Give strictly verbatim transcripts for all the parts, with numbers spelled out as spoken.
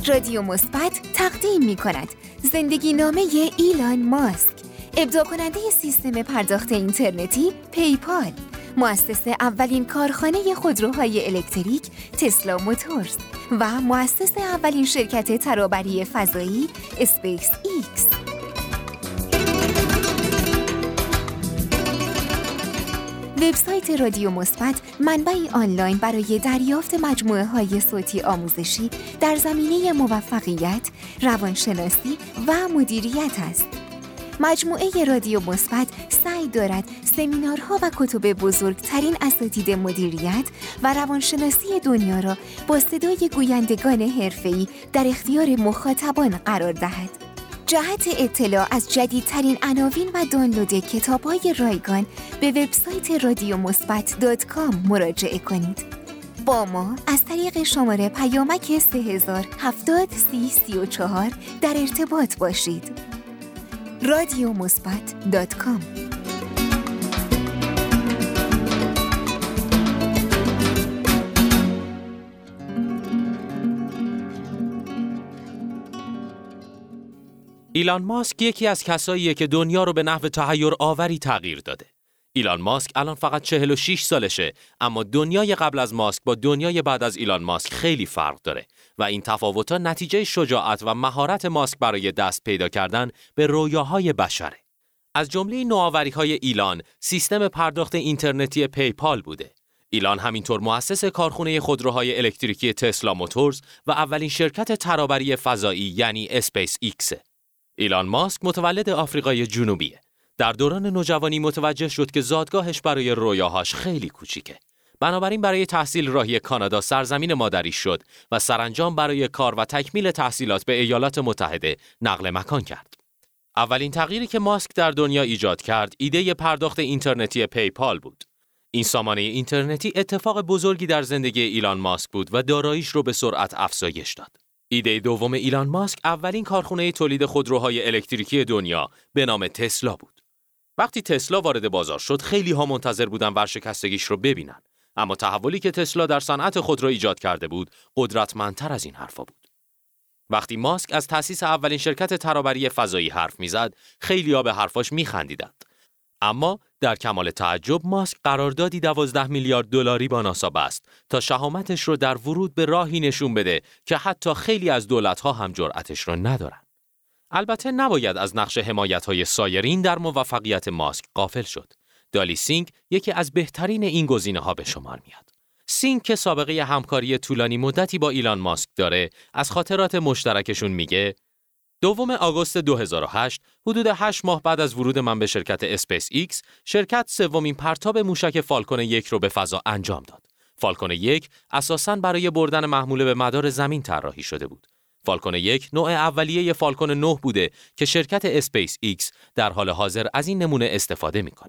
رادیو مثبت تقدیم می‌کند زندگی نامه ایلان ماسک، ابداع کننده سیستم پرداخت اینترنتی پیپال، مؤسس اولین کارخانه خودروهای الکتریک تسلا موتورز و مؤسس اولین شرکت ترابری فضایی اسپیس ایکس. وبسایت رادیو مثبت منبعی آنلاین برای دریافت مجموعه‌های صوتی آموزشی در زمینه موفقیت، روانشناسی و مدیریت است. مجموعه رادیو مثبت سعی دارد سمینارها و کتب بزرگترین اساتید مدیریت و روانشناسی دنیا را با صدای گویندگان حرفه‌ای در اختیار مخاطبان قرار دهد. جهت اطلاع از جدیدترین عناوین و دانلود کتاب‌های رایگان به وبسایت رادیو مثبت دات کام مراجعه کنید. با ما از طریق شماره پیامک سه هزار هفتاد سی سی و چهار در ارتباط باشید. رادیو مثبت دات کام. ایلان ماسک یکی از کساییه که دنیا رو به نحو تحیر آوری تغییر داده. ایلان ماسک الان فقط چهل و شش سالشه، اما دنیای قبل از ماسک با دنیای بعد از ایلان ماسک خیلی فرق داره و این تفاوت‌ها نتیجه شجاعت و مهارت ماسک برای دست پیدا کردن به رویاهای بشره. از جمله نوآوری‌های ایلان سیستم پرداخت اینترنتی پیپال بوده. ایلان همینطور مؤسس کارخانه خودروهای الکتریکی تسلا موتورز و اولین شرکت ترابری فضایی یعنی اسپیس ایکس. ایلان ماسک متولد آفریقای جنوبیه. در دوران نوجوانی متوجه شد که زادگاهش برای رویاهاش خیلی کوچیکه. بنابراین برای تحصیل راهی کانادا سرزمین مادری شد و سرانجام برای کار و تکمیل تحصیلات به ایالات متحده نقل مکان کرد. اولین تغییری که ماسک در دنیا ایجاد کرد، ایده پرداخت اینترنتی پیپال بود. این سامانه اینترنتی اتفاق بزرگی در زندگی ایلان ماسک بود و داراییش رو به سرعت افزایش داد. ایده دوم ایلان ماسک اولین کارخانه تولید خودروهای الکتریکی دنیا به نام تسلا بود. وقتی تسلا وارد بازار شد، خیلی ها منتظر بودن ورشکستگیش رو ببینن. اما تحولی که تسلا در صنعت خودرو ایجاد کرده بود، قدرتمندتر از این حرفا بود. وقتی ماسک از تأسیس اولین شرکت ترابری فضایی حرف میزد، خیلی‌ها به حرفاش میخندیدند. اما در کمال تعجب ماسک قراردادی دوازده میلیارد دلاری با ناسا بست تا شهامتش رو در ورود به راهی نشون بده که حتی خیلی از دولت‌ها هم جرأتش رو ندارن. البته نباید از نقش حمایت‌های سایرین در موفقیت ماسک غافل شد. دالی سینگ یکی از بهترین این گزینه‌ها به شمار میاد. سینگ که سابقه همکاری طولانی مدتی با ایلان ماسک داره، از خاطرات مشترکشون میگه: دوم آگوست دو هزار و هشت، حدود هشت ماه بعد از ورود من به شرکت اسپیس ایکس، شرکت سومین پرتاب موشک فالکون یک رو به فضا انجام داد. فالکون یک اساساً برای بردن محموله به مدار زمین طراحی شده بود. فالکون یک نوع اولیه فالکون نه بوده که شرکت اسپیس ایکس در حال حاضر از این نمونه استفاده میکنه.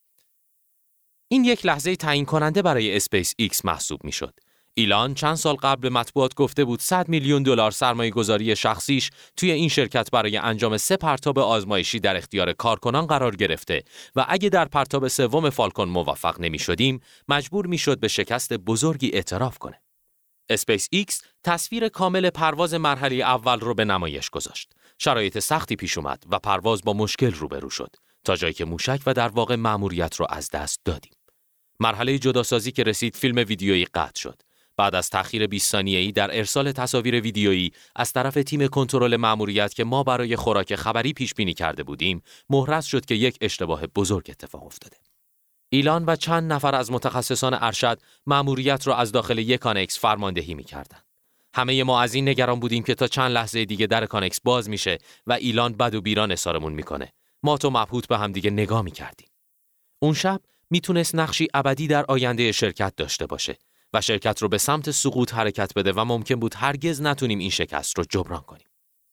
این یک لحظه تعیین کننده برای اسپیس ایکس محسوب میشد. ایلان چند سال قبل به مطبوعات گفته بود صد میلیون دلار سرمایه گذاری شخصیش توی این شرکت برای انجام سه پرتاب آزمایشی در اختیار کارکنان قرار گرفته و اگه در پرتاب سوم فالکون موفق نمی شدیم مجبور می شد به شکست بزرگی اعتراف کنه. اسپیس ایکس تصویر کامل پرواز مرحله اول رو به نمایش گذاشت. شرایط سختی پیش اومد و پرواز با مشکل روبرو شد تا جایی که موشک و در واقع مأموریت رو از دست دادیم. مرحله جداسازی که رسید فیلم ویدیویی قطع شد. بعد از تأخیر بیست ثانیه‌ای در ارسال تصاویر ویدیویی از طرف تیم کنترل مأموریت که ما برای خوراک خبری پیش بینی کرده بودیم، محرز شد که یک اشتباه بزرگ اتفاق افتاده. ایلان و چند نفر از متخصصان ارشد مأموریت را از داخل یک کانکس فرماندهی می‌کردند. همه ما از این نگران بودیم که تا چند لحظه دیگه در کانکس باز میشه و ایلان بد و بیران اصرارمون میکنه. ما تو مبهوت به هم دیگه نگاه می‌کردیم. اون شب میتونست نقشی ابدی در آینده شرکت داشته باشه و شرکت رو به سمت سقوط حرکت بده و ممکن بود هرگز نتونیم این شکست رو جبران کنیم.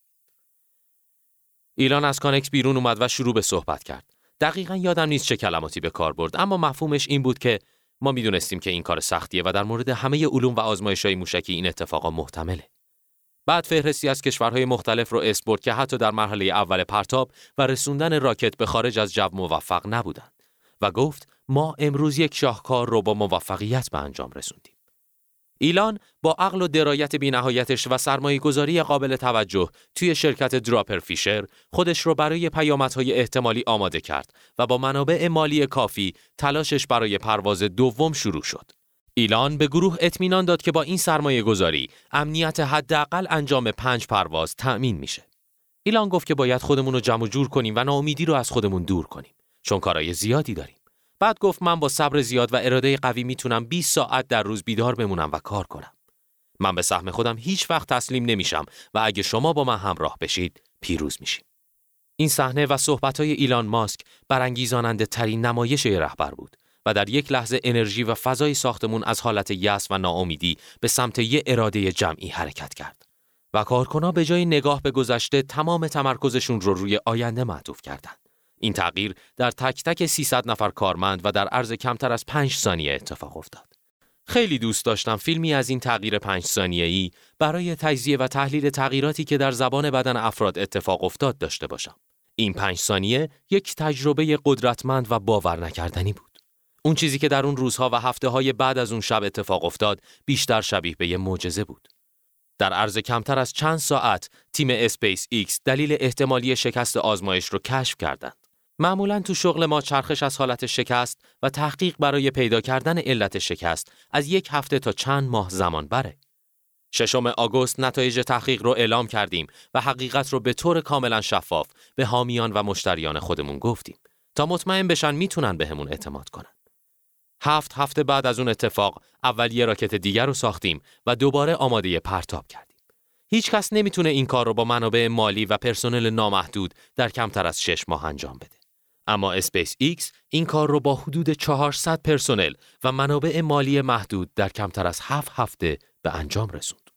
ایلان از کانکس بیرون اومد و شروع به صحبت کرد. دقیقاً یادم نیست چه کلماتی به کار برد، اما مفهومش این بود که ما میدونستیم که این کار سختیه و در مورد همه علوم و آزمایش‌های موشکی این اتفاقا محتمله. بعد فهرستی از کشورهای مختلف رو اسم برد که حتی در مرحله اول پرتاب و رسوندن راکت به خارج از جو موفق نبودند و گفت ما امروز یک شاهکار رو با موفقیت به انجام رسوندیم. ایلان با عقل و درایت بی‌نهایتش و سرمایه‌گذاری قابل توجه توی شرکت دراپر فیشر خودش رو برای پیامدهای احتمالی آماده کرد و با منابع مالی کافی تلاشش برای پرواز دوم شروع شد. ایلان به گروه اطمینان داد که با این سرمایه‌گذاری امنیت حداقل انجام پنج پرواز تأمین میشه. ایلان گفت که باید خودمون رو جمع و جور کنیم و ناامیدی رو از خودمون دور کنیم چون کارهای زیادی داریم. بعد گفت من با صبر زیاد و اراده قوی میتونم بیست ساعت در روز بیدار بمونم و کار کنم. من به سهم خودم هیچ وقت تسلیم نمیشم و اگه شما با من همراه بشید پیروز میشیم. این صحنه و صحبت‌های ایلان ماسک برانگیزاننده ترین نمایش رهبر بود و در یک لحظه انرژی و فضای ساختمون از حالت یأس و ناامیدی به سمت یک اراده جمعی حرکت کرد و کارکنان به جای نگاه به گذشته تمام تمرکزشون رو روی آینده معطوف کردند. این تغییر در تک تک سیصد نفر کارمند و در عرض کمتر از پنج ثانیه اتفاق افتاد. خیلی دوست داشتم فیلمی از این تغییر پنج ثانیه‌ای برای تجزیه و تحلیل تغییراتی که در زبان بدن افراد اتفاق افتاد داشته باشم. این پنج ثانیه یک تجربه قدرتمند و باور نکردنی بود. اون چیزی که در اون روزها و هفته‌های بعد از اون شب اتفاق افتاد بیشتر شبیه به یه معجزه بود. در عرض کمتر از چند ساعت تیم اسپیس ایکس دلیل احتمالی شکست آزمایش رو کشف کردند. معمولاً تو شغل ما چرخش از حالت شکست و تحقیق برای پیدا کردن علت شکست از یک هفته تا چند ماه زمان بره. ششم آگوست نتایج تحقیق رو اعلام کردیم و حقیقت رو به طور کاملاً شفاف به حامیان و مشتریان خودمون گفتیم تا مطمئن بشن میتونن بهمون اعتماد کنن. هفت هفته بعد از اون اتفاق اول یه راکت دیگر رو ساختیم و دوباره آماده پرتاب کردیم. هیچ کس نمیتونه این کار رو با منابع مالی و پرسنل نامحدود در کمتر از شش ماه انجام بده. اما اسپیس ایکس این کار رو با حدود چهارصد پرسنل و منابع مالی محدود در کمتر از هفت هفته به انجام رسوند.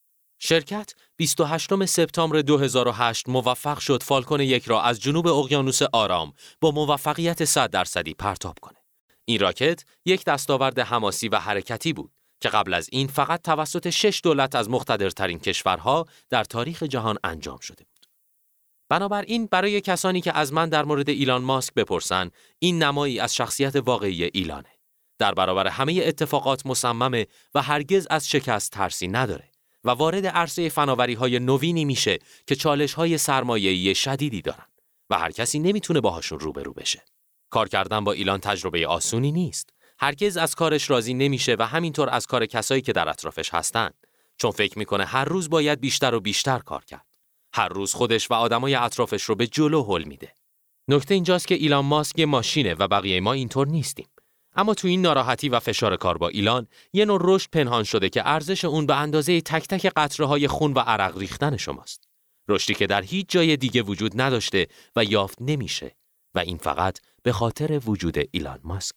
شرکت بیست و هشتم سپتامبر دو هزار و هشت موفق شد فالکون یک را از جنوب اقیانوس آرام با موفقیت صد درصدی پرتاب کنه. این راکت یک دستاورد حماسی و حرکتی بود که قبل از این فقط توسط شش دولت از مقتدرترین کشورها در تاریخ جهان انجام شده بود. بنابراین برای کسانی که از من در مورد ایلان ماسک بپرسن، این نمایی از شخصیت واقعی ایلانه. در برابر همه اتفاقات مصممه و هرگز از شکست ترسی نداره و وارد عرصه فناوری‌های نوینی میشه که چالش‌های سرمایه‌ای شدیدی دارن و هر کسی نمیتونه باهاشون روبرو بشه. کار کردن با ایلان تجربه آسونی نیست. هرگز از کارش راضی نمیشه و همینطور از کار کسایی که در اطرافش هستن، چون فکر میکنه هر روز باید بیشتر و بیشتر کار کرد. هر روز خودش و آدمای اطرافش رو به جلو هل میده. نکته اینجاست که ایلان ماسک یه ماشینه و بقیه ما اینطور نیستیم. اما تو این ناراحتی و فشار کار با ایلان یه نوع رشد پنهان شده که ارزش اون به اندازه تک تک قطره‌های خون و عرق ریختن شماست. رشدی که در هیچ جای دیگه وجود نداشته و یافت نمیشه و این فقط به خاطر وجود ایلان ماسک.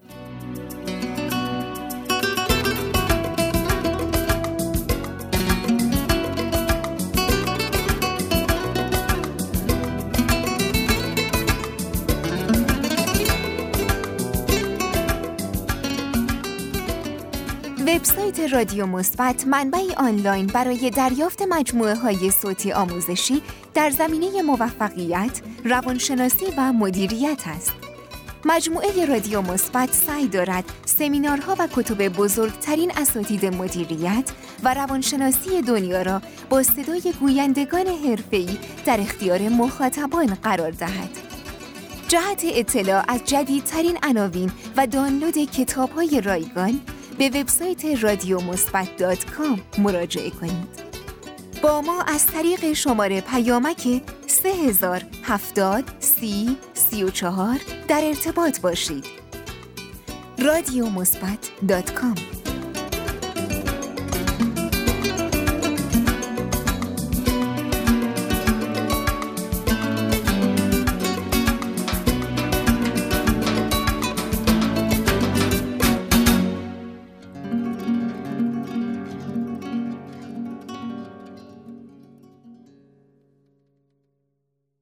وبسایت رادیو مثبت منبعی آنلاین برای دریافت مجموعه‌های صوتی آموزشی در زمینه موفقیت، روانشناسی و مدیریت است. مجموعه رادیو مثبت سعی دارد سمینارها و کتب بزرگترین اساتید مدیریت و روانشناسی دنیا را با صدای گویندگان حرفه‌ای در اختیار مخاطبان قرار دهد. جهت اطلاع از جدیدترین عناوین و دانلود کتاب‌های رایگان به وبسایت رادیو مثبت دات کام مراجعه کنید. با ما از طریق شماره پیامک سه هزار هفتاد سی سی و چهار در ارتباط باشید. رادیو مثبت دات کام